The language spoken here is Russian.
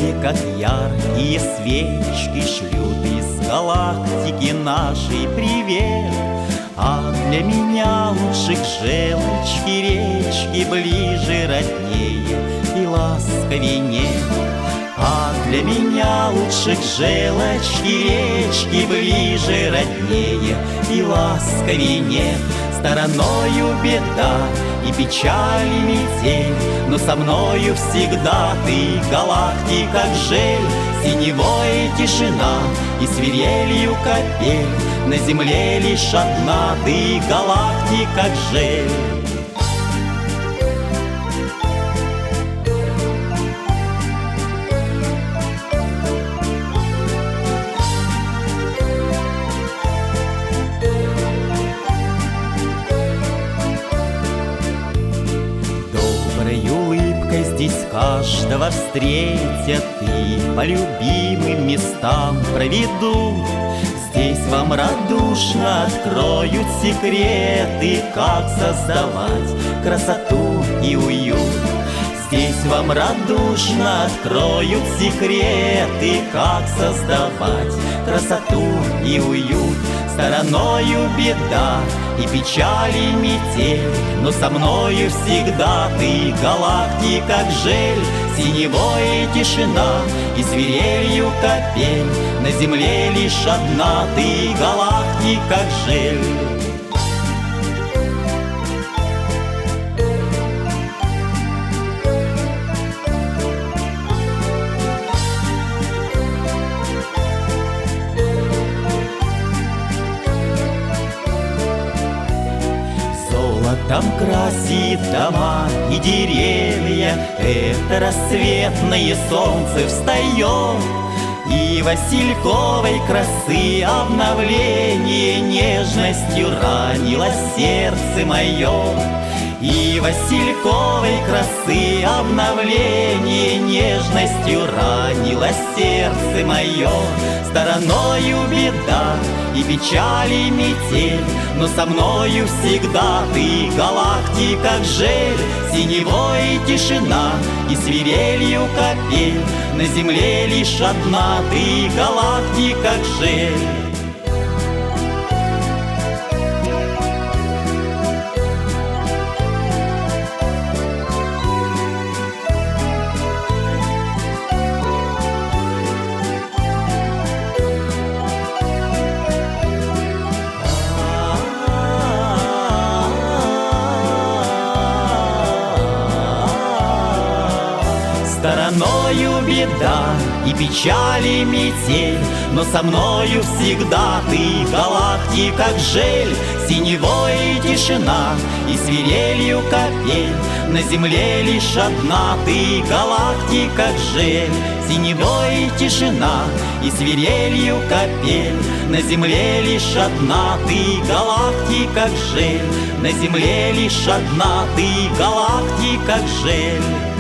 как яркие свечки, шлют из галактики нашей привет. А для меня лучше к желчке речки ближе, роднее и ласковей нет. А для меня лучше к желчке речки ближе, роднее и ласковей нет. Стороною беда и печали метель, но со мною всегда ты, галактика, как жель. Синевой тишина и свирелью капель, на земле лишь одна ты, галактика, как жель. Здесь каждого встретят и по любимым местам проведут. Здесь вам радушно откроют секреты, как создавать красоту и уют. Здесь вам радушно откроют секреты, как создавать красоту и уют. Стороною беда и печали метель, но со мною всегда ты, галактика, как жель. Синевой тишина и свирелью капель, на земле лишь одна ты, галактика, как жель. Там красит дома и деревья, это рассветное солнце встает. И васильковой красы обновление нежностью ранило сердце мое. И васильковой красы обновление нежностью ранило сердце мое. Стороною беда и печали метель, но со мною всегда ты, галактика, как жель. Синевой тишина и свирелью капель, на земле лишь одна ты, галактика, как жель. Стороною беда и печали метель, но со мною всегда ты, галактика, как жель. Синевой тишина и свирелью капель, на земле лишь одна ты, галактика, как жель. Синевой тишина и свирелью капель, на земле лишь одна ты, галактика, как жель. На земле лишь одна ты, галактика, как жель.